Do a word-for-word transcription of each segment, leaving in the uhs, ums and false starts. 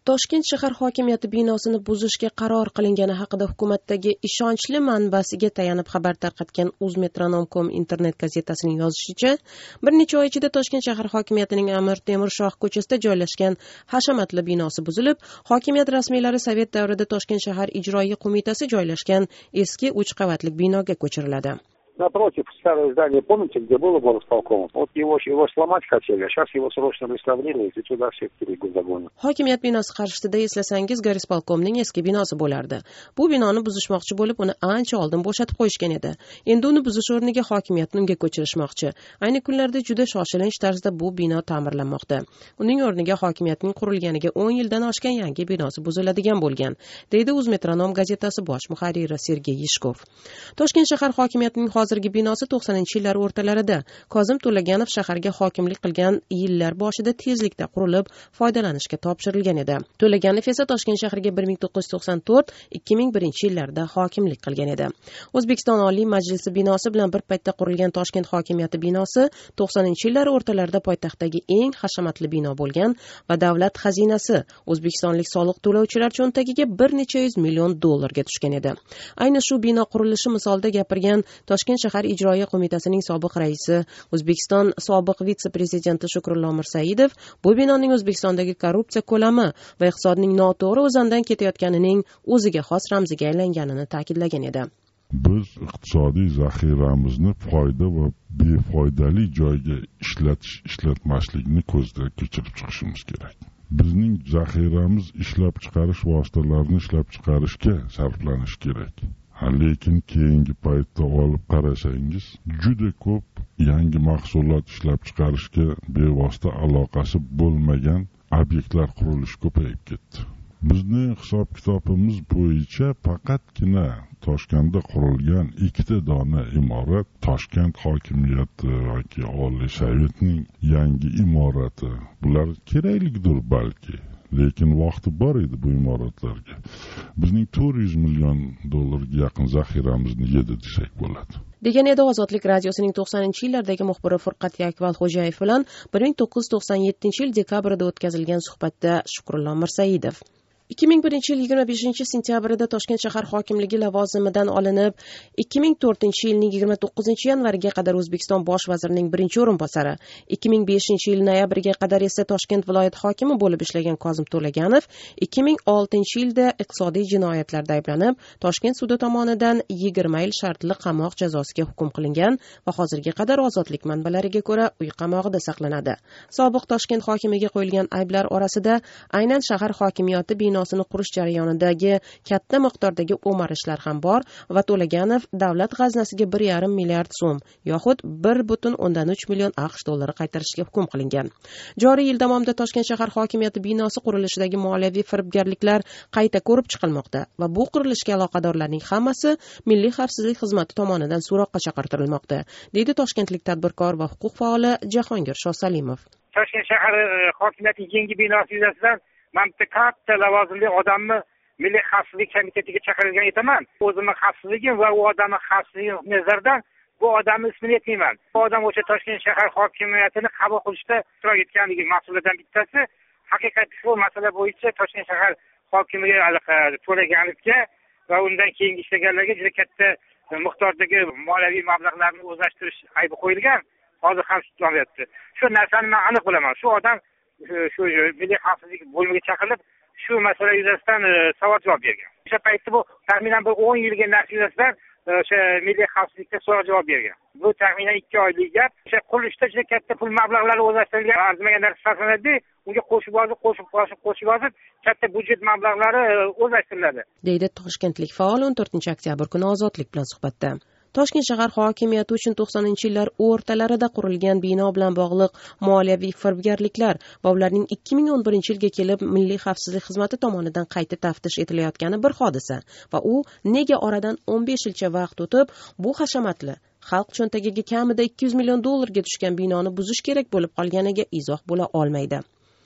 Toshkent shahar hokimiyati binosini buzishga qaror qilingani haqida hukumatdagi ishonchli manbasiga tayanib xabar tarqatgan Uzmetronom dot com internet gazetasining yozishicha, bir necha oy ichida Toshkent shahar hokimiyatining Amir Temur Shoh ko'chasida joylashgan hashamatli binosi buzilib, hokimiyat rasmiylari Sovet davrida Toshkent shahar ijroiya qo'mitasi joylashgan eski uch qavatli binoga ko'chiriladi. Напротив, старое здание, помните, где было горосполком? Вот его, его сломать хотели, а сейчас его срочно реставрируют, и туда всех перегон загонят. Hokimiyat binosi qarshisida eslasangiz, горисполкомning eski binosi bo'lardi. Bu binoni buzishmoqchi bo'lib, uni ancha oldin bo'shatib qo'yishgan edi. Endi uni buzish o'rniga hokimiyatni unga ko'chirishmoqchi. Ayni kunlarda juda shoshilinch tarzda bu bino ta'mirlanmoqda. Uning o'rniga hokimiyatning qurilganiga o'n yildan oshgan yangi binosi buziladigan bo'lgan, deydi Uzmetronom gazetasi bosh muharriri Sergey Yishkov. Toshkent shahar hokimiyatining hozirgi binosi to'qsoninchi yillar o'rtalarida Kozim To'laganov shaharga hokimlik qilgan yillar boshida tezlikda qurilib, foydalanishga topshirilgan edi. To'laganov esa Toshkent shahriga bir ming to'qqiz yuz to'qson to'rt ikki ming birinchi yillarda hokimlik qilgan edi. O'zbekiston Oliy Majlisi binosi bilan bir paytda qurilgan Toshkent hokimiyati binosi to'qsoninchi yillar o'rtalarida poytaxtdagi eng hashamatli bino bo'lgan va davlat xazinasi, o'zbekistonlik soliq to'lovchilar cho'ntagiga bir necha yuz million dollarga tushgan edi. Ayni shu bino qurilishi misolida gapirgan Toshkent shahar ijroiya qo'mitasining sobiq raisi, O'zbekiston sobiq vitse-prezidenti Shukrullo Mirsaidov bu binoning O'zbekistondagi korrupsiya ko'lami va iqtisodning noto'g'ri o'zandan ketayotganining o'ziga xos ramziga aylanganini ta'kidlagan edi. Biz iqtisodiy zaxiramizni foyda va befoydali joyga ishlatish ishlatmaslikni ko'zdan kechirib chiqishimiz kerak. Bizning zaxiramiz ishlab chiqarish vositalarini ishlab chiqarishga sarflanishi kerak. Lekin keyingi paytda olib qarasangiz, juda ko'p yangi mahsulot ishlab chiqarishga bevosita aloqasi bo'lmagan obyektlar qurilishi ko'payib ketdi. Bizning hisob-kitobimiz bo'yicha faqatgina Toshkentda qurilgan ikkita dona imorat Toshkent hokimiyati yoki Oliy Sovetning yangi imorati. Bular keraklidir balki. Lekin vaqti bor edi bu imoratlarga. Bizning to'rt yuz million dollarga yaqin zaxiramizni yedi desak bo'ladi. Degan edi Ozodlik radiosining to'qsoninchi yillardagi muxbiri Furqat Yakvalxo'jayev bilan bir ming to'qqiz yuz to'qson yettinchi yil dekabrda o'tkazilgan suhbatda Shukrullo Mirsaidov. ikki ming birinchi yil yigirma beshinchi sentyabrida Toshkent shahar hokimligi lavozimidan olinib, ikki ming to'rtinchi yilning yigirma to'qqizinchi yanvariga qadar O'zbekiston bosh vazirining birinchi o'rinbosari, ikki ming beshinchi yil noyabriga qadar esa Toshkent viloyat hokimi bo'lib ishlagan Kozim To'laganov ikki ming oltinchi yilda iqtisodiy jinoyatlarda ayblanib, Toshkent sudi tomonidan yigirma yil shartli qamoq jazosiga hukm qilingan va hozirga qadar ozodlik manbalariga ko'ra uy qamog'ida saqlanadi. Sobiq Toshkent hokimiga qo'yilgan ayblar orasida aynan shahar hokimiyati binosini qurish jarayonidagi katta miqdordagi o'marishlar ham bor va To'laganov davlat g'aznasiga bir yarim milliard so'm yoxud bir butun o'ndan uch million AQSh dollari qaytarishga hukm qilingan. Joriy yil davomida Toshkent shahar hokimiyati binosi qurilishidagi moliyaviy firibgarliklar qayta ko'rib chiqilmoqda va bu qurilishga aloqadorlarning hammasi Milliy xavfsizlik xizmati tomonidan so'roqqa chaqirtirilmoqda, deydi toshkentlik tadbirkor va huquq faoli Jahongir Shosalimov. Toshkent shahar hokimiyatining yangi binosi yuzasidan men bitta katta lavozimli odamni Milliy xavfsizlik komitetiga chaqirilgan etaman. O'zimni xavfsizligim va u odamning xavfsizligi nazaridan bu odamning ismini aytmayman. Bu odam o'sha Toshkent shahar hokimiyatini qabul qilishda ishtirok etganligi mas'ullardan bittasi. Haqiqatda shu masala bo'yicha Toshkent shahar hokimiga To'laganovga va undan keyin ishlaganlarga juda katta miqdordagi moliyaviy mablag'larni o'zlashtirish aybi qo'yilgan. Hozir ham sudlanyapti. Shu narsani men aniq bilaman. Shu odam shu milliy xavfsizlik bo'limiga chaqirilib, shu masala yuzasidan savol javob bergan. O'sha paytda bu taxminan bir o'n yilga narsa yuzasidan o'sha milliy xavfsizlikka savol javob bergan. Bu taxminan ikki oylik gap. O'sha qurilishda juda katta pul mablag'lari o'zlashtirilgan, arzimagan narsa sarflanadi, unga qo'shib yozib, qo'shib qo'shib qo'shib yozib, katta byudjet mablag'lari o'zlashtiriladi, deydi toshkentlik faol o'n to'rtinchi oktyabr kuni Ozodlik bilan suhbatda. Toshkent shahar hokimiyati uchun to'qsoninchi yillar o'rtalarida qurilgan bino bilan bog'liq moliyaviy firibgarliklar va ularning ikki ming o'n birinchi yilga kelib Milliy xavfsizlik xizmati tomonidan qayta taftish etilayotgani bir hodisa va u nega oradan o'n besh yilcha vaqt o'tib bu hashamatli xalq cho'ntagiga kamida ikki yuz million dollarga tushgan binoni buzish kerak bo'lib qolganiga izoh bo'la olmaydi.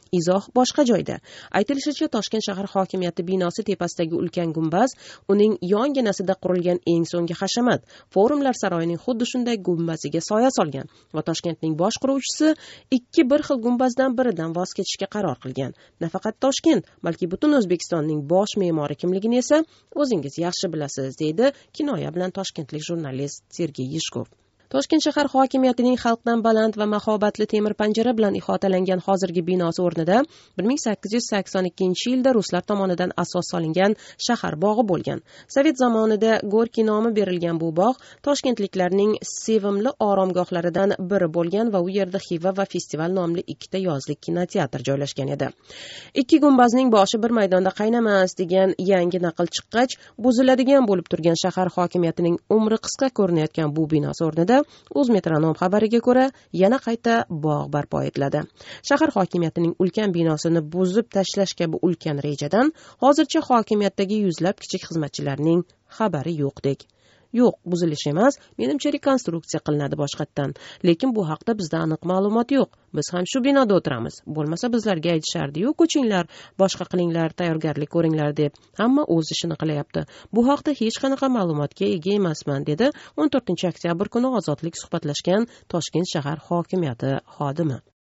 Izoh boshqa joyda. Aytilishicha, Toshkent shahar hokimiyati binosi tepasidagi ulkan gumbaz uning yonginasida qurilgan eng so'nggi hashamat. Forumlar saroyining xuddi shunday gumbaziga soya solgan va Toshkentning bosh quruvchisi ikki bir xil gumbazdan biridan voz kechishga qaror qilgan. Nafaqat Toshkent, balki butun O'zbekistonning bosh me'mori kimligini esa o'zingiz yaxshi bilasiz, deydi kinoya bilan toshkentlik jurnalist Sergey Yishkov. Toshkent shahar hokimiyatining xalqdan baland va mahobatli temir panjara bilan ihotalangan hozirgi binosi o'rnida bir ming sakkiz yuz sakson ikkinchi yilda ruslar tomonidan asos solingan shahar bog'i bo'lgan. Sovet zamonida Gorkiy nomi berilgan bu bog' toshkentliklarning sevimli oromgohlaridan biri bo'lgan va u yerda Xiva va Festival nomli ikkita yozlik kinoteatr joylashgan edi. Ikki gumbazning boshi bir maydonda qaynamas degan yangi naql chiqqach, buziladigan bo'lib turgan shahar hokimiyatining umri qisqa ko'rinayotgan bu binosi o'rnida O'zmetronom xabariga ko'ra yana qayta bog' barpo etiladi. Shahar hokimiyatining ulkan binosini buzib tashlash kabi ulkan rejadan hozircha hokimiyatdagi yuzlab kichik xizmatchilarning xabari yo'qdek. Yo'q, buzilish emas, menimcha rekonstruksiya qilinadi boshqatdan. Lekin bu haqda bizda aniq ma'lumot yo'q. Biz ham shu binoda o'tiramiz. Bo'lmasa bizlarga aytishardi-yu, ko'chinglar, boshqa qilinglar, tayyorgarlik ko'ringlar deb. Hamma o'z ishini qilyapti. Bu haqda hech qanaqa ma'lumotga ega emasman, dedi o'n to'rtinchi oktyabr kuni Ozodlik suhbatlashgan Toshkent shahar hokimiyati xodimi.